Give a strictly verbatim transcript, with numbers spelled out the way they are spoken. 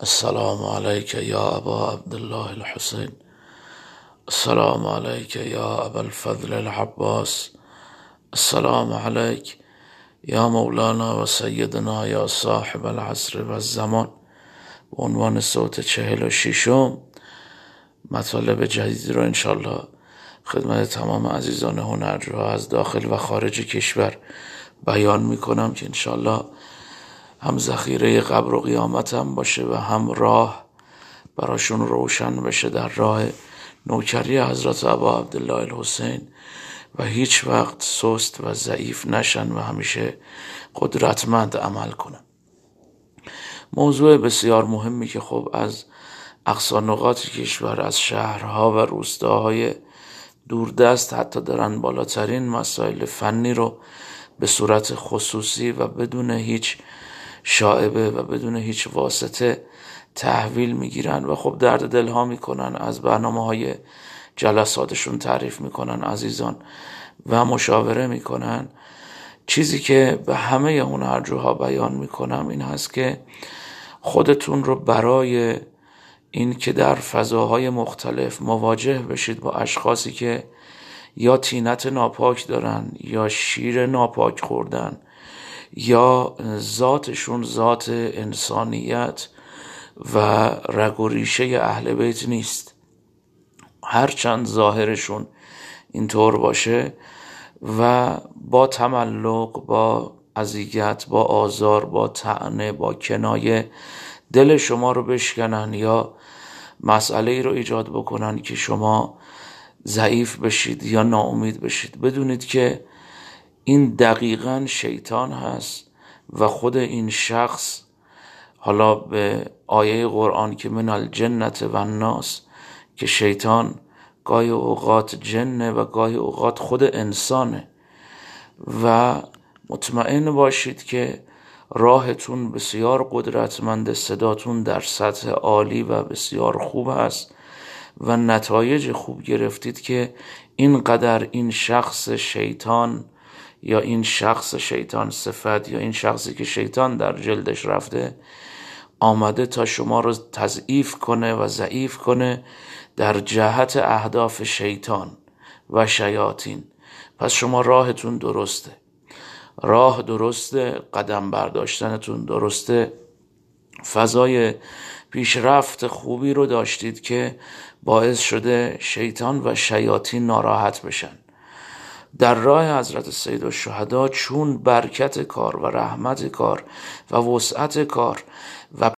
السلام عليك يا أبا عبد الله الحسين. السلام عليك يا أبا الفضل العباس. السلام عليك يا مولانا و سیدنا یا صاحب العصر و الزمان. به عنوان صوت چهل و شیشم مطالب جدید رو انشالله خدمت تمام عزیزان هنرجوها از داخل و خارج کشور بیان میکنم که انشالله هم ذخیره قبر و قیامت هم باشه و هم راه براشون روشن بشه در راه نوکری حضرت ابا عبدالله الحسین و هیچ وقت سست و ضعیف نشن و همیشه قدرتمند عمل کنن. موضوع بسیار مهمی که خب از اقصا نقاط کشور، از شهرها و روستاهای دوردست حتی دارن بالاترین مسائل فنی رو به صورت خصوصی و بدون هیچ شائبه و بدون هیچ واسطه تحویل میگیرن و خب درد دلها میکنن، از برنامه های جلساتشون تعریف میکنن عزیزان و مشاوره میکنن. چیزی که به همه هنرجوها بیان میکنم این هست که خودتون رو برای این که در فضاهای مختلف مواجه بشید با اشخاصی که یا طینت ناپاک دارن یا شیر ناپاک خوردن یا ذاتشون ذات انسانیت و رگ و ریشه اهل بیت نیست، هرچند ظاهرشون اینطور باشه و با تملق، با اذیت، با آزار، با طعنه، با کنایه دل شما رو بشکنن یا مسئله ای رو ایجاد بکنن که شما ضعیف بشید یا ناامید بشید، بدونید که این دقیقاً شیطان هست و خود این شخص، حالا به آیه قرآن که من الجنة و الناس، که شیطان گاهی اوقات جنه و گاهی اوقات خود انسانه و مطمئن باشید که راهتون بسیار قدرتمند، صداتون در سطح عالی و بسیار خوب هست و نتایج خوب گرفتید که اینقدر این شخص شیطان یا این شخص شیطان صفت یا این شخصی که شیطان در جلدش رفته آمده تا شما رو تضعیف کنه و ضعیف کنه در جهت اهداف شیطان و شیاطین. پس شما راهتون درسته، راه درسته، قدم برداشتنتون درسته، فضای پیشرفت خوبی رو داشتید که باعث شده شیطان و شیاطین ناراحت بشن. در راه حضرت سید الشهدا چون برکت کار و رحمت کار و وسعت کار و